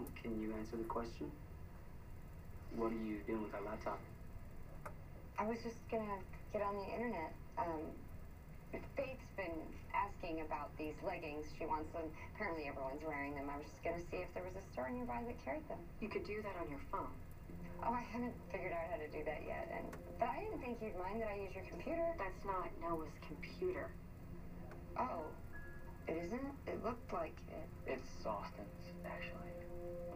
can you answer the question? What are you doing with our laptop? I was just gonna get on the internet. Faith's been asking about these leggings. She wants them. Apparently everyone's wearing them. I was just gonna see if there was a store nearby that carried them. You could do that on your phone. Oh, I haven't figured out how to do that yet. But I didn't think you'd mind that I use your computer. That's not Noah's computer. Oh, it isn't? It looked like it. It's Austin's, actually.